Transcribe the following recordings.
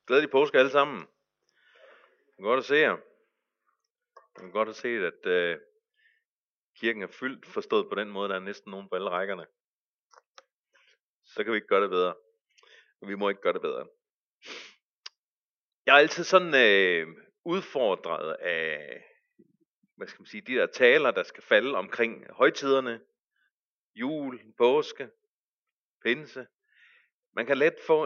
Glædelig påske alle sammen. Det er godt at se jer. Det er godt at se, at kirken er fyldt, forstået på den måde, der er næsten nogen på alle rækkerne. Så kan vi ikke gøre det bedre. Vi må ikke gøre det bedre. Jeg er altid sådan udfordret af, de der taler, der skal falde omkring højtiderne. Jul, påske, pinse. Man kan let få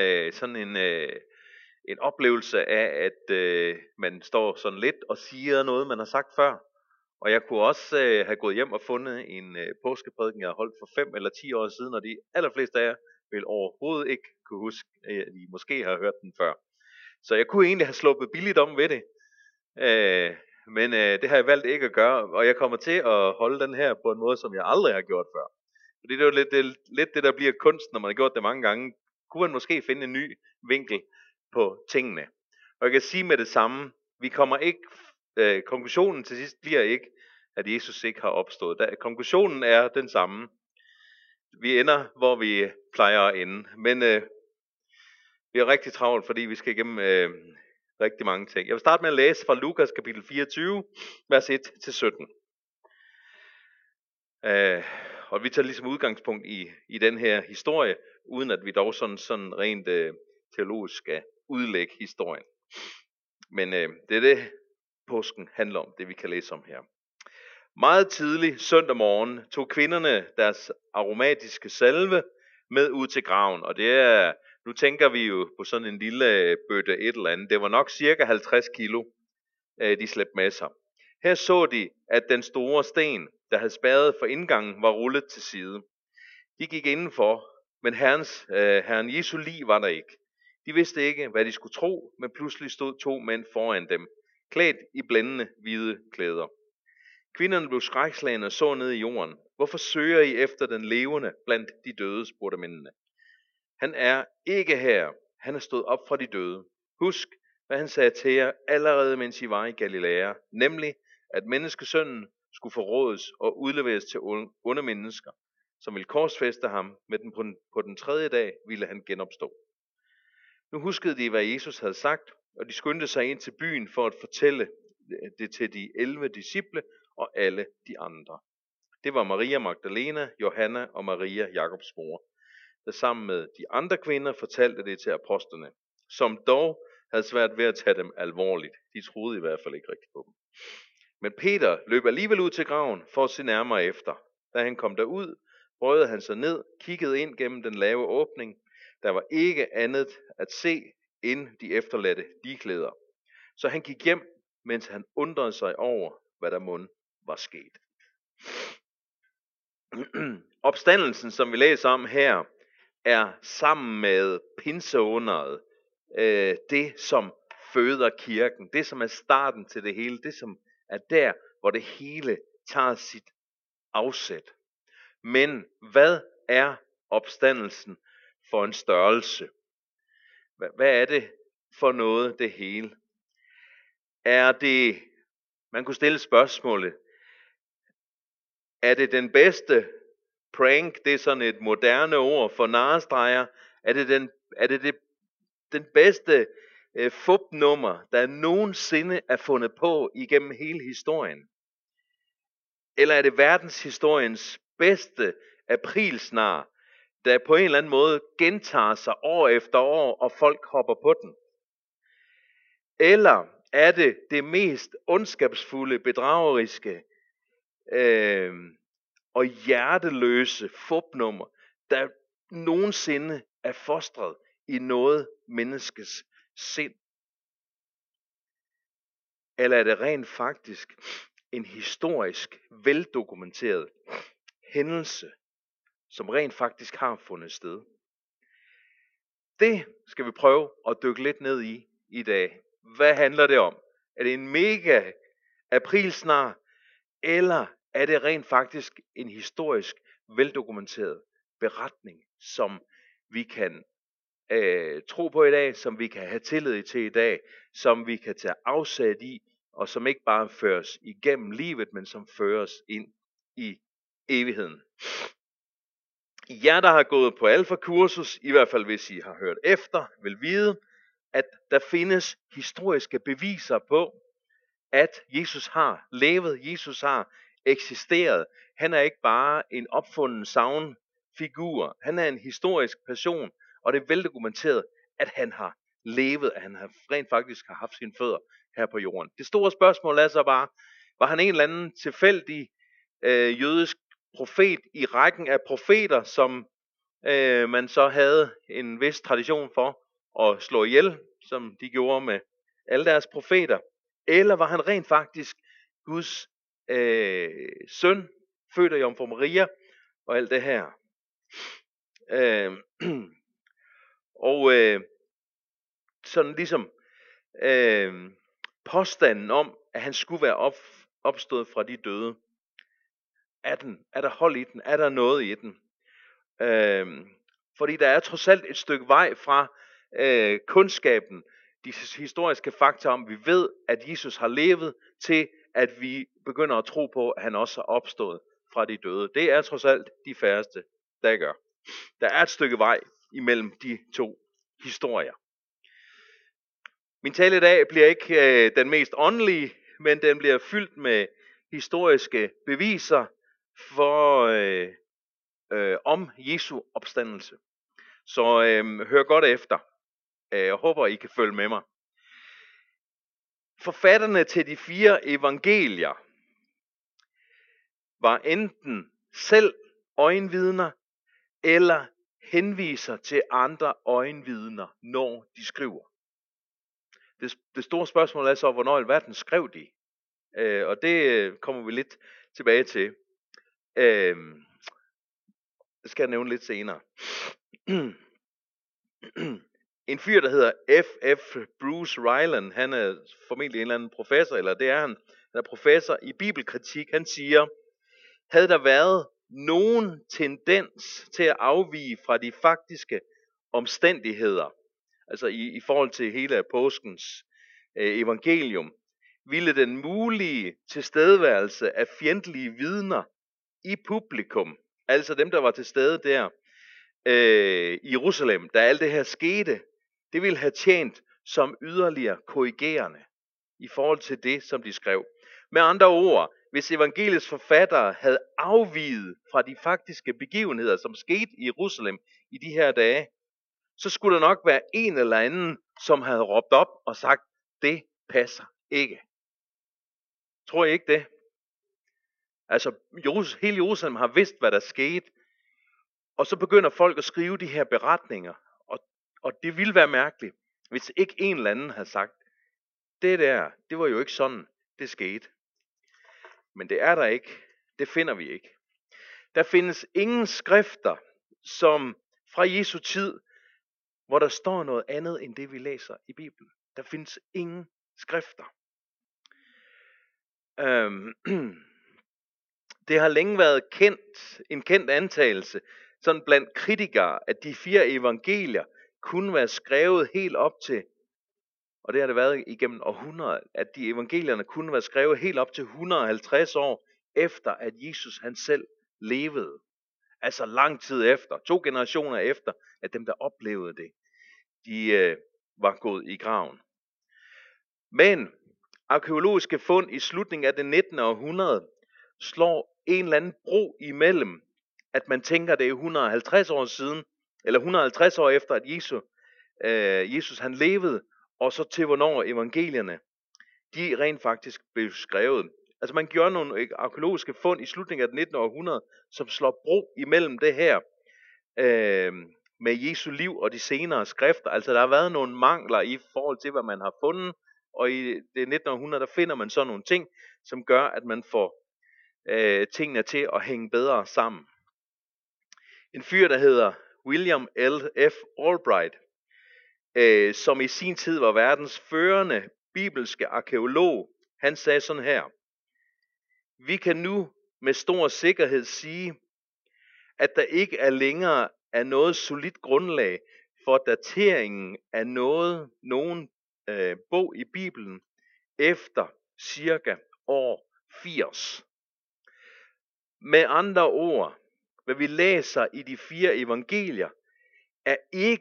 en oplevelse af, at man står sådan lidt og siger noget, man har sagt før. Og jeg kunne også have gået hjem og fundet en påskeprædiken, jeg har holdt for 5 eller 10 år siden, og de allerfleste af jer vil overhovedet ikke kunne huske, at I måske har hørt den før. Så jeg kunne egentlig have sluppet billigt om ved det, men det har jeg valgt ikke at gøre, og jeg kommer til at holde den her på en måde, som jeg aldrig har gjort før. Fordi det er jo lidt det, der bliver kunst, når man har gjort det mange gange. Kunne man måske finde en ny vinkel på tingene. Og jeg kan sige med det samme, vi kommer ikke, konklusionen til sidst bliver ikke, at Jesus ikke har opstået. Konklusionen er den samme. Vi ender, hvor vi plejer at ende. Men vi er rigtig travlt, fordi vi skal igennem rigtig mange ting. Jeg vil starte med at læse fra Lukas kapitel 24, vers 1-17. Og vi tager ligesom udgangspunkt i den her historie, uden at vi dog sådan rent teologisk skal udlægge historien. Men det er det, påsken handler om, det vi kan læse om her. Meget tidlig søndag morgen tog kvinderne deres aromatiske salve med ud til graven. Og det er, nu tænker vi jo på sådan en lille bøtte et eller andet. Det var nok cirka 50 kilo, de slæbte med sig. Her så de, at den store sten, der havde spærret for indgangen, var rullet til side. De gik indenfor, men Herren Jesu lig var der ikke. De vidste ikke, hvad de skulle tro, men pludselig stod 2 mænd foran dem, klædt i blændende hvide klæder. Kvinderne blev skrækslagne og så ned i jorden. Hvorfor søger I efter den levende blandt de døde, spurgte mændene. Han er ikke her. Han er stået op fra de døde. Husk, hvad han sagde til jer allerede, mens I var i Galilea, nemlig, at menneskesønnen skulle forrådes og udleveres til onde mennesker, som ville korsfæste ham, men på den 3. dag ville han genopstå. Nu huskede de, hvad Jesus havde sagt, og de skyndte sig ind til byen for at fortælle det til de 11 disciple og alle de andre. Det var Maria Magdalena, Johanna og Maria, Jakobs mor, der sammen med de andre kvinder fortalte det til apostlene, som dog havde svært ved at tage dem alvorligt. De troede i hvert fald ikke rigtigt på dem. Men Peter løb alligevel ud til graven for at se nærmere efter. Da han kom derud, bøjede han sig ned, kiggede ind gennem den lave åbning. Der var ikke andet at se end de efterladte ligklæder. Så han gik hjem, mens han undrede sig over, hvad der mon var sket. Opstandelsen, som vi læser om her, er sammen med pinseunderet det, som føder kirken. Det, som er starten til det hele. Det, som er der, hvor det hele tager sit afsæt. Men hvad er opstandelsen for en størrelse? Hvad er det for noget, det hele? Er det, man kunne stille spørgsmålet, er det den bedste prank, det er sådan et moderne ord for narrestreger, er det den bedste fupnummer, der nogensinde er fundet på igennem hele historien? Eller er det verdenshistoriens bedste aprilsnar, der på en eller anden måde gentager sig år efter år, og folk hopper på den? Eller er det det mest ondskabsfulde, bedrageriske og hjerteløse fupnummer, der nogensinde er fostret i noget menneskes sind? Eller er det rent faktisk en historisk veldokumenteret hændelse, som rent faktisk har fundet sted? Det skal vi prøve at dykke lidt ned i dag. Hvad handler det om? Er det en mega aprilsnar, eller er det rent faktisk en historisk veldokumenteret beretning, som vi kan tro på i dag, som vi kan have tillid til i dag, som vi kan tage afsæt i, og som ikke bare føres igennem livet, men som føres ind i evigheden. Jer, der har gået på alfa-kursus, i hvert fald hvis I har hørt efter, vil vide, at der findes historiske beviser på, at Jesus har levet, Jesus har eksisteret. Han er ikke bare en opfunden sagnfigur. Han er en historisk person, og det er veldokumenteret, at han har levet, at han har rent faktisk har haft sine fødder her på jorden. Det store spørgsmål er så bare, var han en eller anden tilfældig jødisk profet i rækken af profeter, som man så havde en vis tradition for at slå ihjel, som de gjorde med alle deres profeter? Eller var han rent faktisk Guds søn, født af Jomfru Maria og alt det her? Sådan ligesom påstanden om, at han skulle være opstået fra de døde. Er der hold i den? Er der noget i den? Fordi der er trods alt et stykke vej fra kundskaben, de historiske fakta om, vi ved, at Jesus har levet, til at vi begynder at tro på, at han også er opstået fra de døde. Det er trods alt de færreste, der gør. Der er et stykke vej imellem de to historier. Min tale i dag bliver ikke den mest åndelige, men den bliver fyldt med historiske beviser om Jesu opstandelse. Så hør godt efter. Jeg håber, I kan følge med mig. Forfatterne til de 4 evangelier var enten selv øjenvidner, eller henviser til andre øjenvidner, når de skriver. Det store spørgsmål er så, hvornår i alverden skrev de? Og det kommer vi lidt tilbage til. Det skal jeg nævne lidt senere. En fyr, der hedder F.F. Bruce Ryland, han er formentlig en eller anden professor, eller det er han. Han er professor i bibelkritik. Han siger, havde der været nogen tendens til at afvige fra de faktiske omstændigheder, altså i forhold til hele påskens evangelium, ville den mulige tilstedeværelse af fjendtlige vidner i publikum, altså dem, der var til stede der i Jerusalem, da alt det her skete, det ville have tjent som yderligere korrigerende i forhold til det, som de skrev. Med andre ord, hvis evangeliets forfattere havde afviget fra de faktiske begivenheder, som skete i Jerusalem i de her dage, så skulle der nok være en eller anden, som havde råbt op og sagt, det passer ikke. Tror I ikke det? Altså, hele Jerusalem har vidst, hvad der skete, og så begynder folk at skrive de her beretninger, og det ville være mærkeligt, hvis ikke en eller anden havde sagt, det var jo ikke sådan, det skete. Men det er der ikke. Det finder vi ikke. Der findes ingen skrifter, som fra Jesu tid, hvor der står noget andet end det, vi læser i Bibelen. Der findes ingen skrifter. Det har længe været en kendt antagelse, sådan blandt kritikere, at de 4 evangelier kunne være skrevet helt op til, og det har det været igennem århundreder, at de evangelierne kunne være skrevet helt op til 150 år efter, at Jesus han selv levede. Altså lang tid efter, 2 generationer efter, at dem, der oplevede det, de var gået i graven. Men arkæologiske fund i slutningen af det 19. århundrede slår en eller anden bro imellem, at man tænker, det er 150 år siden, eller 150 år efter, at Jesus han levede, og så til hvornår evangelierne, de rent faktisk blev skrevet. Altså man gjorde nogle arkæologiske fund i slutningen af det 19. århundrede, som slår bro imellem det her med Jesu liv og de senere skrifter. Altså der har været nogle mangler i forhold til, hvad man har fundet, og i det 19. århundrede, der finder man så nogle ting, som gør, at man får tingene til at hænge bedre sammen. En fyr, der hedder William L.F. Albright, som i sin tid var verdens førende bibelske arkæolog, han sagde sådan her: vi kan nu med stor sikkerhed sige, at der ikke længere er noget solidt grundlag for dateringen af nogen bog i Bibelen efter cirka år 80. Med andre ord, hvad vi læser i de 4 evangelier, er ikke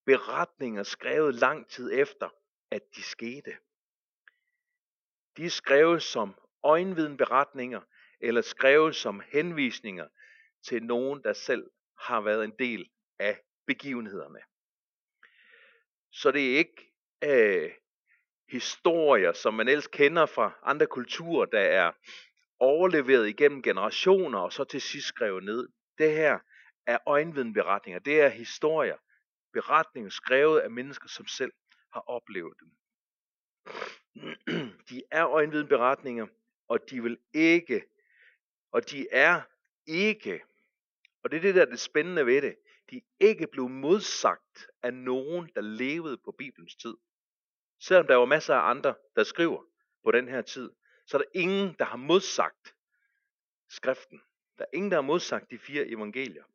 beretninger skrevet lang tid efter, at de skete. De er skrevet som øjenvidneberetninger, eller skrevet som henvisninger til nogen, der selv har været en del af begivenhederne. Så det er ikke historier, som man ellers kender fra andre kulturer, der er overleveret igennem generationer, og så til sidst skrevet ned. Det her er øjenvidneberetninger. Det er historier, beretninger skrevet af mennesker, som selv har oplevet dem. De er øjenvidneberetninger, og de er ikke, og det er det der er det spændende ved det, de er ikke blevet modsagt af nogen, der levede på Bibelens tid. Selvom der var masser af andre, der skriver på den her tid, så er der ingen, der har modsagt skriften. Der er ingen, der har modsagt de 4 evangelier.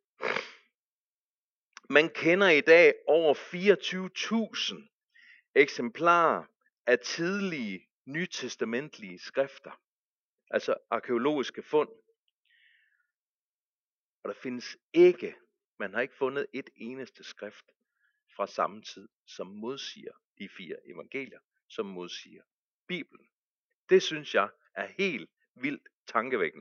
Man kender i dag over 24.000 eksemplarer af tidlige nytestamentlige skrifter. Altså arkæologiske fund. Og der findes ikke, man har ikke fundet et eneste skrift fra samme tid, som modsiger de 4 evangelier, som modsiger Bibelen. Det synes jeg er helt vildt tankevækkende.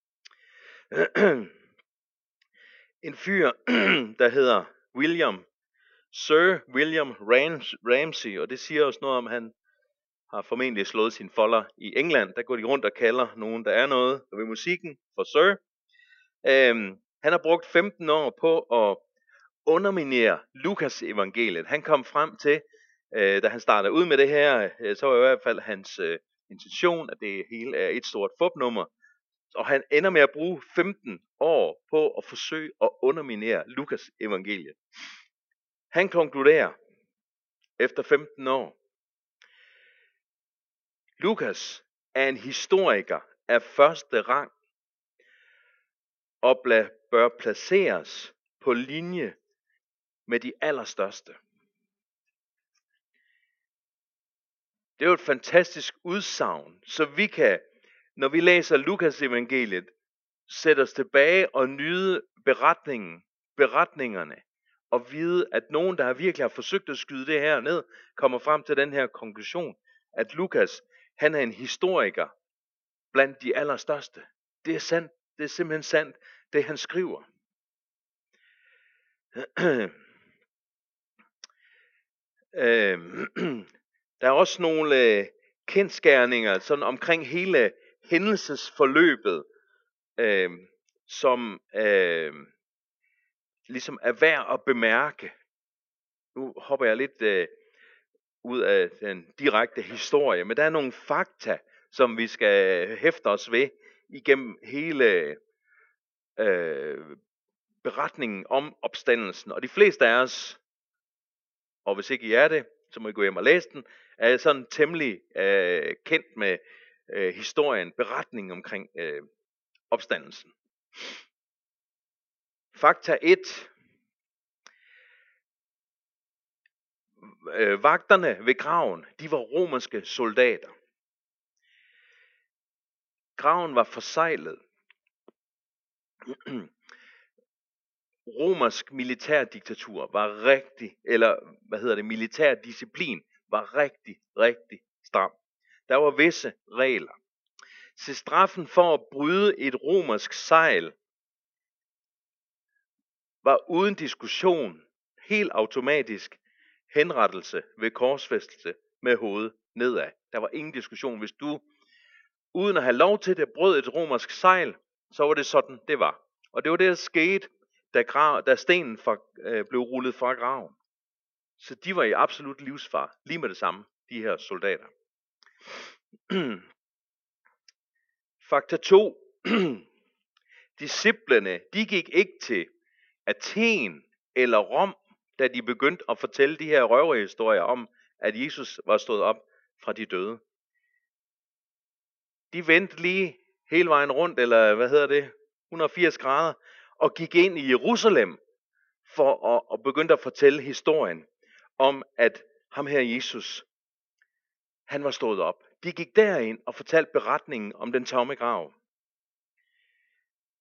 En fyr, der hedder Sir William Ramsay, og det siger også noget om, han har formentlig slået sine folder i England. Der går de rundt og kalder nogen, der er noget ved musikken, for Sir. Han har brugt 15 år på at underminere Lukas evangeliet. Han kom frem til, da han startede ud med det her, så var i hvert fald hans intention, at det hele er et stort fupnummer. Og han ender med at bruge 15 år på at forsøge at underminere Lukas evangeliet. Han konkluderer efter 15 år, Lukas er en historiker af første rang og bør placeres på linje med de allerstørste. Det er jo et fantastisk udsagn, så vi kan, når vi læser Lukas evangeliet, sætte os tilbage og nyde beretningerne, og vide, at nogen, der virkelig har forsøgt at skyde det her ned, kommer frem til den her konklusion, at Lukas, han er en historiker blandt de allerstørste. Det er sandt. Det er simpelthen sandt, det han skriver. Der er også nogle kendsgerninger sådan omkring hele hændelsesforløbet, som ligesom er værd at bemærke. Nu hopper jeg lidt ud af den direkte historie, men der er nogle fakta, som vi skal hæfte os ved igennem hele beretningen om opstandelsen. Og de fleste af os, og hvis ikke I er det, så må I gå hjem og læse den, er sådan temmelig kendt med historien, beretningen omkring opstandelsen. Fakta 1. Vagterne ved graven, de var romerske soldater. Graven var forseglet. Romersk militærdiktatur var militærdisciplin var rigtig stram. Der var visse regler. Så straffen for at bryde et romersk sejl var uden diskussion helt automatisk henrettelse ved korsfæstelse med hovedet nedad. Der var ingen diskussion. Hvis du uden at have lov til det brød et romersk sejl, så var det sådan det var. Og det var det der skete, da stenen blev rullet fra graven. Så de var i absolut livsfare, lige med det samme, de her soldater. Fakta 2. Disciplene, de gik ikke til Athen eller Rom, da de begyndte at fortælle de her røverhistorier om, at Jesus var stået op fra de døde. De vendte lige hele vejen rundt, eller 180 grader, og gik ind i Jerusalem for at begynde at fortælle historien om, at ham her Jesus, han var stået op. De gik derind og fortalte beretningen om den tomme grav.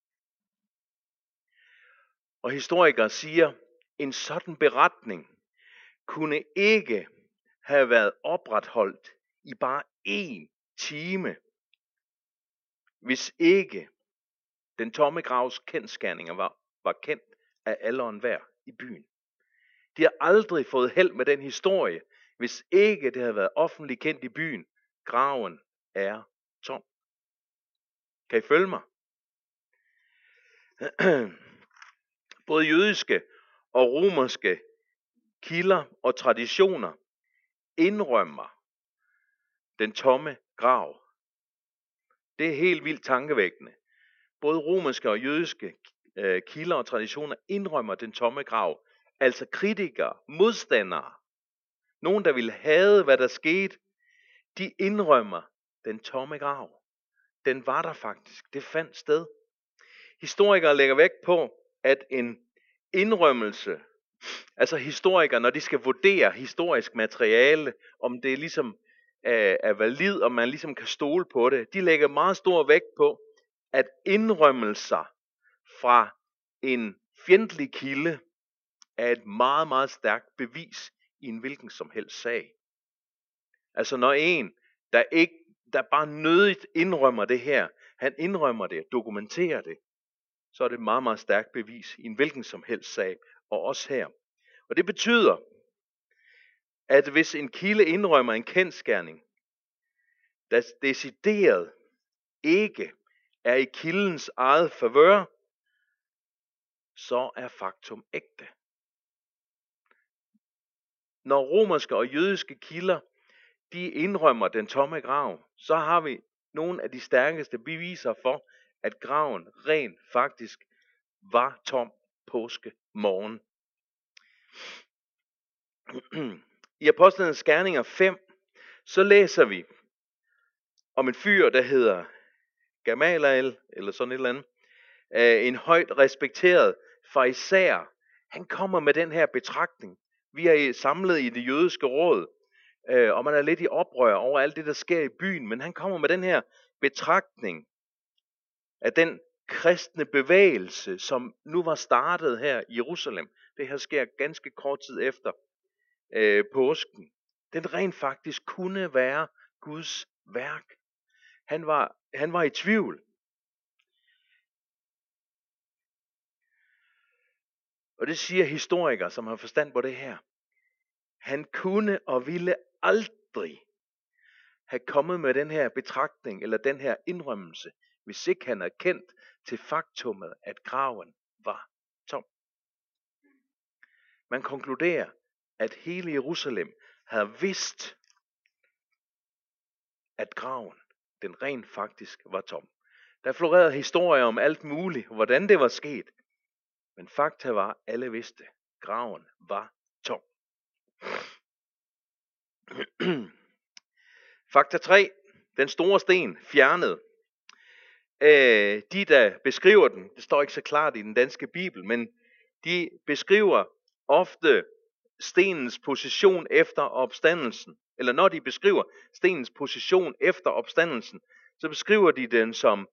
Og historikere siger, en sådan beretning kunne ikke have været opretholdt i bare 1 time, hvis ikke den tomme gravs kendsgerninger var kendt af alle og enhver i byen. De har aldrig fået held med den historie, hvis ikke det havde været offentligt kendt i byen. Graven er tom. Kan I følge mig? Både jødiske og romerske kilder og traditioner indrømmer den tomme grav. Det er helt vildt tankevækkende. Både romerske og jødiske kilder og traditioner indrømmer den tomme grav. Altså kritikere, modstandere, nogen der ville hade, hvad der skete, de indrømmer den tomme grav. Den var der faktisk. Det fandt sted. Historikere lægger vægt på, at en indrømmelse, altså historikere, når de skal vurdere historisk materiale, om det ligesom er valid, og man ligesom kan stole på det, de lægger meget stor vægt på, at indrømmelser fra en fjendtlig kilde er et meget, meget stærkt bevis i en hvilken som helst sag. Altså når en, der bare nødigt indrømmer det her, han indrømmer det, dokumenterer det, så er det et meget, meget stærkt bevis i en hvilken som helst sag, og også her. Og det betyder, at hvis en kilde indrømmer en kendsgerning, der decideret ikke er i kildens eget favør, så er faktum ægte. Når romerske og jødiske kilder, de indrømmer den tomme grav, så har vi nogle af de stærkeste beviser for, at graven rent faktisk var tom påskemorgen. I Apostlenes Gerninger 5, så læser vi om en fyr, der hedder Gamaliel, eller sådan et eller andet. En højt respekteret farisæer. Han kommer med den her betragtning. Vi er samlet i det jødiske råd, og man er lidt i oprør over alt det, der sker i byen. Men han kommer med den her betragtning af den kristne bevægelse, som nu var startet her i Jerusalem. Det her sker ganske kort tid efter påsken. Den rent faktisk kunne være Guds værk. Han var i tvivl. Og det siger historikere, som har forstand på det her. Han kunne og ville aldrig have kommet med den her betragtning, eller den her indrømmelse, hvis ikke han er kendt til faktummet, at graven var tom. Man konkluderer, at hele Jerusalem havde vidst, at graven, den rent faktisk var tom. Der florerede historier om alt muligt, hvordan det var sket. Men fakta var, at alle vidste, at graven var tom. Fakta 3. Den store sten fjernet. De, der beskriver den, det står ikke så klart i den danske bibel, men de beskriver ofte stenens position efter opstandelsen. Eller når de beskriver stenens position efter opstandelsen, så beskriver de den som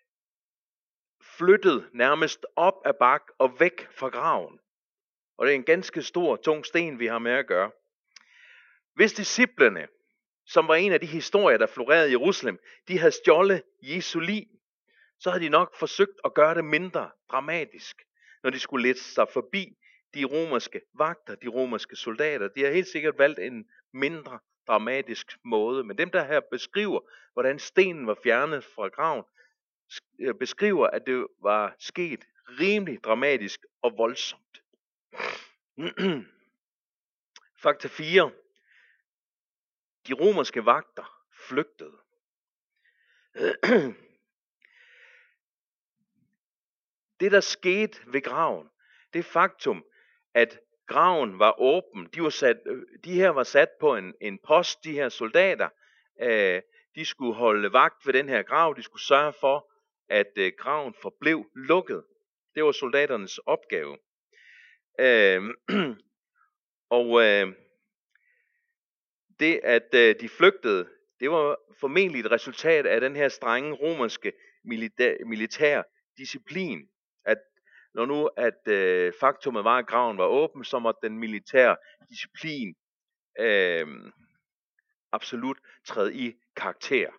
flyttet nærmest op ad bak og væk fra graven. Og det er en ganske stor, tung sten, vi har med at gøre. Hvis disciplene, som var en af de historier, der florerede i Jerusalem, de havde stjålet Jesu lig, så havde de nok forsøgt at gøre det mindre dramatisk, når de skulle lede sig forbi de romerske vagter, de romerske soldater. De har helt sikkert valgt en mindre dramatisk måde. Men dem, der her beskriver, hvordan stenen var fjernet fra graven, beskriver, at det var sket rimelig dramatisk og voldsomt. Fakta 4. De romerske vagter flygtede. Det, der skete ved graven, det faktum, at graven var åben. De her var sat på en post, de her soldater. De skulle holde vagt ved den her grav. De skulle sørge for, at graven forblev lukket. Det var soldaternes opgave. Det, at de flygtede, det var formentlig et resultat af den her strenge romerske militær disciplin. At når nu at faktumet var, at graven var åben, så måtte den militære disciplin absolut træde i karakter.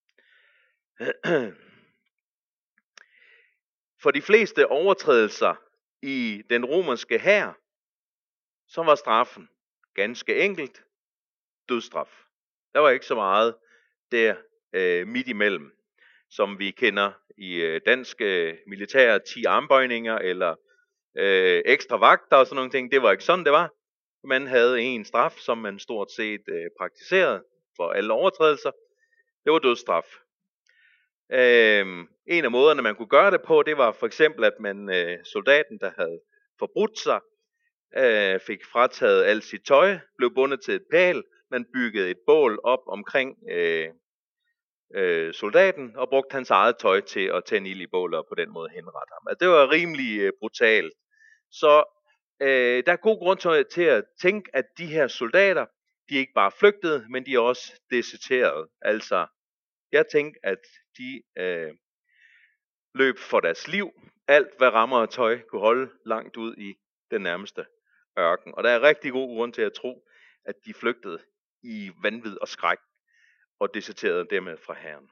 For de fleste overtrædelser i den romerske hær, så var straffen ganske enkelt dødsstraf. Der var ikke så meget der midt imellem, som vi kender i danske militære 10 armbøjninger eller ekstra vagter og sådan nogle ting. Det var ikke sådan, det var. Man havde en straf, som man stort set praktiserede for alle overtrædelser. Det var dødsstraf. En af måderne, man kunne gøre det på, det var for eksempel, at man soldaten, der havde forbrudt sig, fik frataget alt sit tøj, blev bundet til et pæl, man byggede et bål op omkring soldaten, og brugte hans eget tøj til at tænde ild i bålet, og på den måde henrette ham. Altså, det var rimelig brutalt. Så der er god grund til at tænke, at de her soldater, de ikke bare flygtede, men de er også deserterede. Altså, jeg tænkte, at de løb for deres liv. Alt, hvad rammer og tøj kunne holde langt ud i den nærmeste ørken. Og der er rigtig god grund til at tro, at de flygtede i vanvid og skræk, og deserterede dermed fra hæren.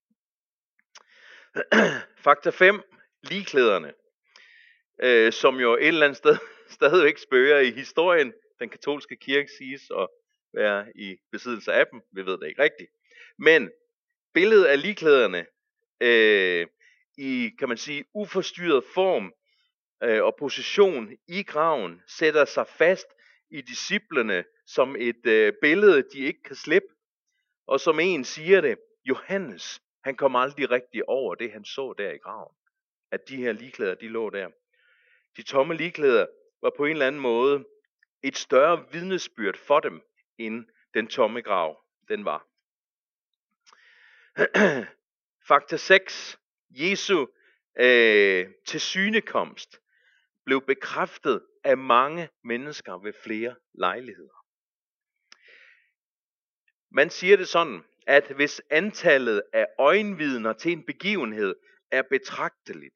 Fakta 5. Ligklæderne, som jo et eller andet sted stadigvæk spøger i historien. Den katolske kirke siges at være i besiddelse af dem. Vi ved det ikke rigtigt. Men billedet af ligklæderne i, kan man sige, uforstyrret form og position i graven sætter sig fast i disciplene som et billede, de ikke kan slippe. Og som en siger det, Johannes, han kom aldrig rigtig over det, han så der i graven. At de her ligklæder, de lå der. De tomme ligklæder var på en eller anden måde et større vidnesbyrd for dem, end den tomme grav, den var. Fakta 6. Jesu tilsynekomst blev bekræftet af mange mennesker ved flere lejligheder. Man siger det sådan, at hvis antallet af øjenvidner til en begivenhed er betragteligt,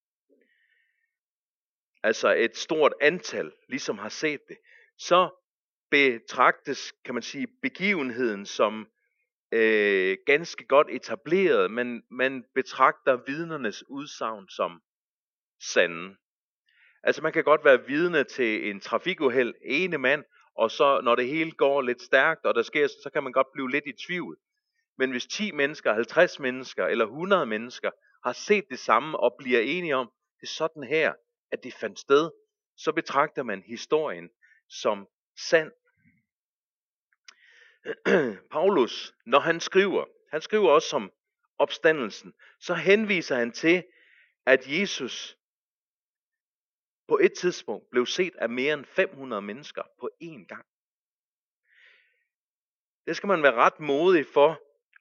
altså et stort antal ligesom har set det, så betragtes, kan man sige, begivenheden som ganske godt etableret, men man betragter vidnernes udsagn som sande. Altså man kan godt være vidne til en trafikuheld, ene mand, og så når det hele går lidt stærkt, og der sker, så kan man godt blive lidt i tvivl. Men hvis 10 mennesker, 50 mennesker eller 100 mennesker har set det samme og bliver enige om, det er sådan her, at det fandt sted, så betragter man historien som sand. Paulus, når han skriver også om opstandelsen, så henviser han til, at Jesus på et tidspunkt blev set af mere end 500 mennesker på én gang. Det skal man være ret modig for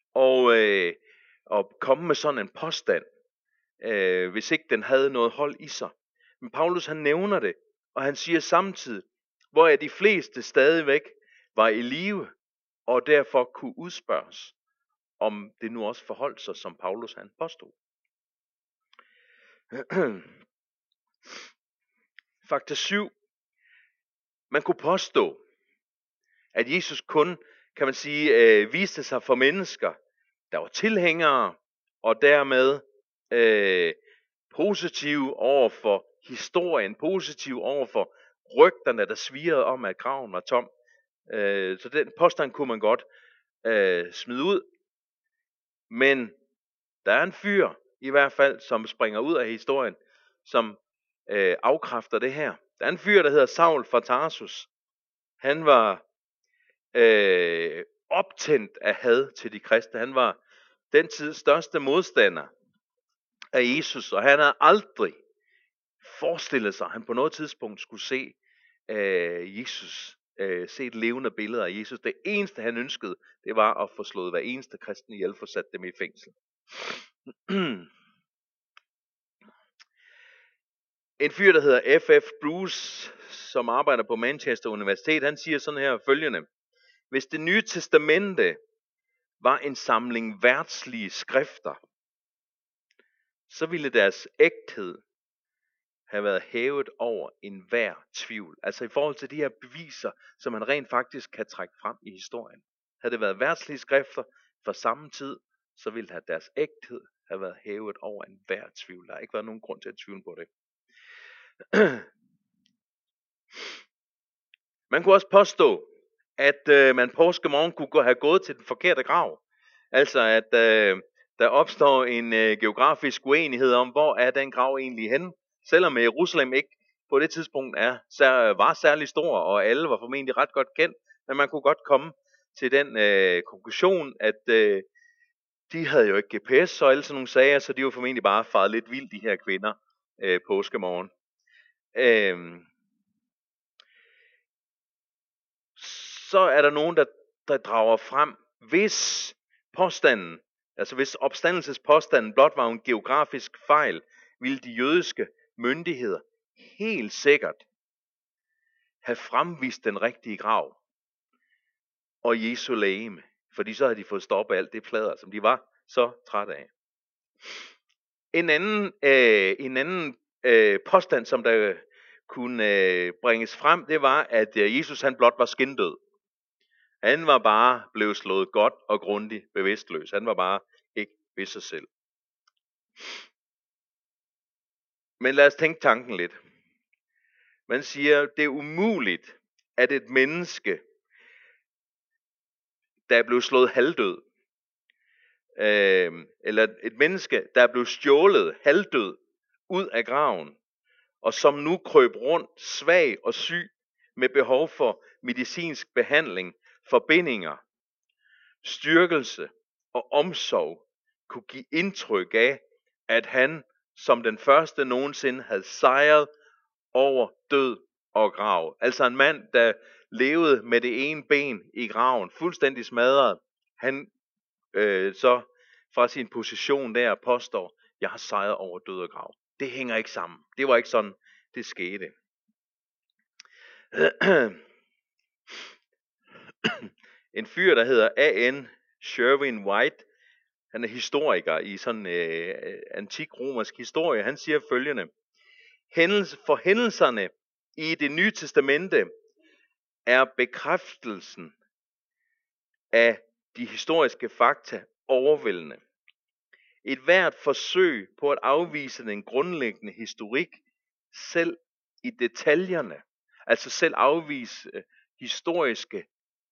at komme med sådan en påstand, hvis ikke den havde noget hold i sig. Men Paulus han nævner det, og han siger samtidig, hvor de fleste stadigvæk var i live, og derfor kunne udspørges, om det nu også forholdt sig, som Paulus han påstod. Fakta 7. Man kunne påstå, at Jesus kun, kan man sige, viste sig for mennesker, der var tilhængere, og dermed positive over for historien, positive over for rygterne, der svirrede om, at graven var tom. Så den påstand kunne man godt smide ud. Men der er en fyr, i hvert fald, som springer ud af historien, som afkræfter det her. Der er en fyr, der hedder Saul fra Tarsus. Han var optændt af had til de kristne. Han var den tids største modstander af Jesus, og han havde aldrig forestillet sig, at han på noget tidspunkt skulle se Jesus, se et levende billede af Jesus. Det eneste han ønskede, det var at få slået hver eneste kristen ihjel, for sat dem i fængsel. En fyr, der hedder F.F. Bruce, som arbejder på Manchester Universitet, han siger sådan her følgende: hvis det nye testamente var en samling verdslige skrifter, så ville deres ægthed have været hævet over enhver tvivl. Altså i forhold til de her beviser, som man rent faktisk kan trække frem i historien. Havde det været verdslige skrifter fra samme tid, så ville deres ægthed have været hævet over enhver tvivl. Der har ikke været nogen grund til at tvivle på det. Man kunne også påstå, at man påskemorgen kunne have gået til den forkerte grav. Altså at der opstår en geografisk uenighed om, hvor er den grav egentlig henne. Selvom Jerusalem ikke på det tidspunkt var særlig stor, og alle var formentlig ret godt kendt. Men man kunne godt komme til den konklusion, at de havde jo ikke GPS og alle sådan nogle sager, så de var formentlig bare faret lidt vildt, de her kvinder, påskemorgen. Så er der nogen, der drager frem, hvis påstanden, altså hvis opstandelsespåstanden blot var en geografisk fejl, ville de jødiske myndigheder helt sikkert have fremvist den rigtige grav og Jesu legeme, fordi så havde de fået stoppet alt det plader, som de var så trætte af. En anden påstand, som der kunne bringes frem, det var, at Jesus han blot var skindød. Han var bare blevet slået godt og grundigt bevidstløs. Han var bare ikke ved sig selv. Men lad os tænke tanken lidt. Man siger, det er umuligt, at et menneske, der er blevet slået halvdød, eller et menneske, der er blevet stjålet halvdød ud af graven, og som nu krøb rundt svag og syg med behov for medicinsk behandling, forbindinger, styrkelse og omsorg, kunne give indtryk af, at han som den første nogensinde havde sejret over død og grav. Altså en mand, der levede med det ene ben i graven, fuldstændig smadret. Han så fra sin position der påstår, jeg har sejret over død og grav. Det hænger ikke sammen. Det var ikke sådan, det skete. En fyr, der hedder A.N. Sherwin White, han er historiker i sådan antik romersk historie. Han siger følgende: hændelserne i Det Nye Testamente er bekræftelsen af de historiske fakta overvældende. Et hvert forsøg på at afvise den grundlæggende historik, selv i detaljerne, altså selv afvise historiske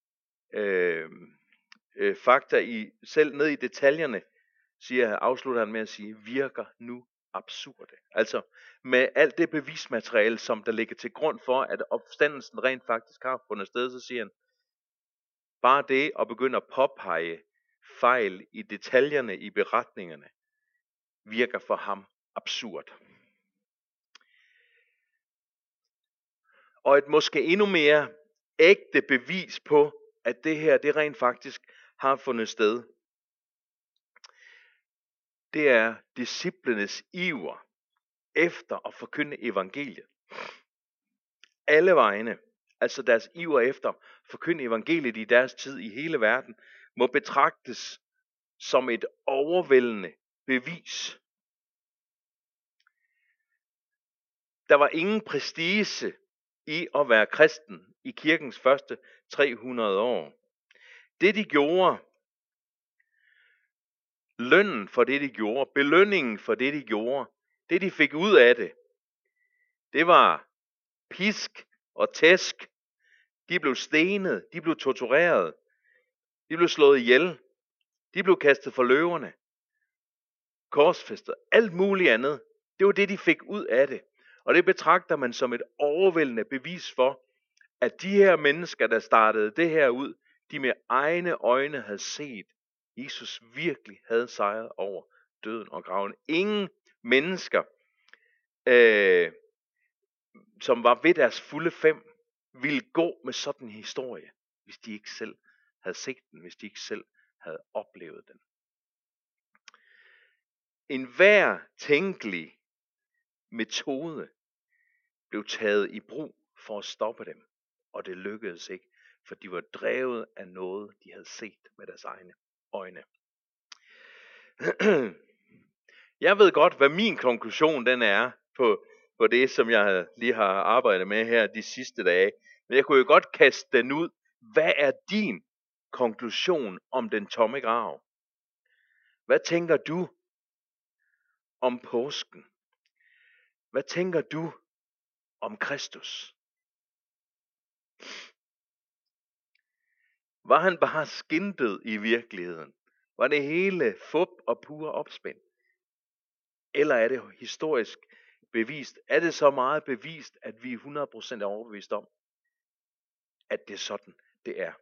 fakta selv ned i detaljerne, afslutter han med at sige, virker nu absurde. Altså med alt det bevismateriale, som der ligger til grund for, at opstandelsen rent faktisk har fundet sted, så siger han, bare det at begynde at påpege fejl i detaljerne i beretningerne, virker for ham absurd. Og et måske endnu mere ægte bevis på, at det her, det rent faktisk har fundet sted, det er disciplenes iver efter at forkynde evangeliet. Alle vegne, altså deres iver efter at forkynde evangeliet i deres tid i hele verden, må betragtes som et overvældende bevis. Der var ingen prestige i at være kristen i kirkens første 300 år. Det de gjorde, lønnen for det de gjorde, belønningen for det de gjorde, det de fik ud af det, det var pisk og tæsk. De blev stenet, de blev tortureret, de blev slået ihjel, de blev kastet for løverne, korsfæstet, alt muligt andet. Det var det de fik ud af det. Og det betragter man som et overvældende bevis for, at de her mennesker, der startede det her ud, de med egne øjne havde set, Jesus virkelig havde sejret over døden og graven. Ingen mennesker, som var ved deres fulde 5, ville gå med sådan en historie, hvis de ikke selv havde set den, hvis de ikke selv havde oplevet den. En hver tænkelig metode blev taget i brug for at stoppe dem, og det lykkedes ikke, for de var drevet af noget, de havde set med deres egne øjne. Jeg ved godt, hvad min konklusion den er på det, som jeg lige har arbejdet med her de sidste dage. Men jeg kunne jo godt kaste den ud. Hvad er din konklusion om den tomme grav? Hvad tænker du om påsken? Hvad tænker du om Kristus? Var han bare skindød i virkeligheden? Var det hele fup og pure opspind? Eller er det historisk bevist? Er det så meget bevist, at vi er 100% overbevist om, at det er sådan, det er?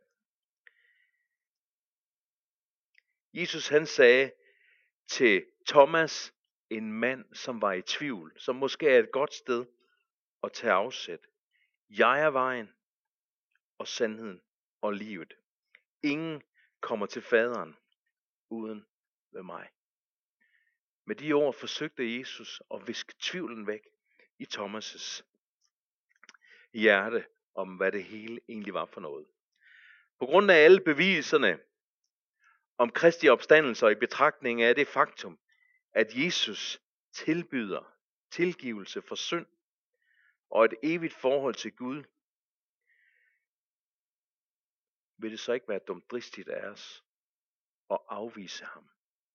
Jesus han sagde til Thomas, en mand som var i tvivl, som måske er et godt sted at tage afsæt. Jeg er vejen og sandheden og livet. Ingen kommer til faderen uden ved mig. Med de ord forsøgte Jesus at viske tvivlen væk i Thomas' hjerte om, hvad det hele egentlig var for noget. På grund af alle beviserne om Kristi opstandelse og i betragtning af det faktum, at Jesus tilbyder tilgivelse for synd og et evigt forhold til Gud, vil det så ikke være dumdristigt af os at afvise ham?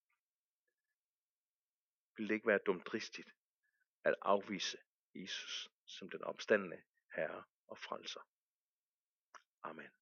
Vil det ikke være dumdristigt at afvise Jesus som den opstandne Herre og Frelser? Amen.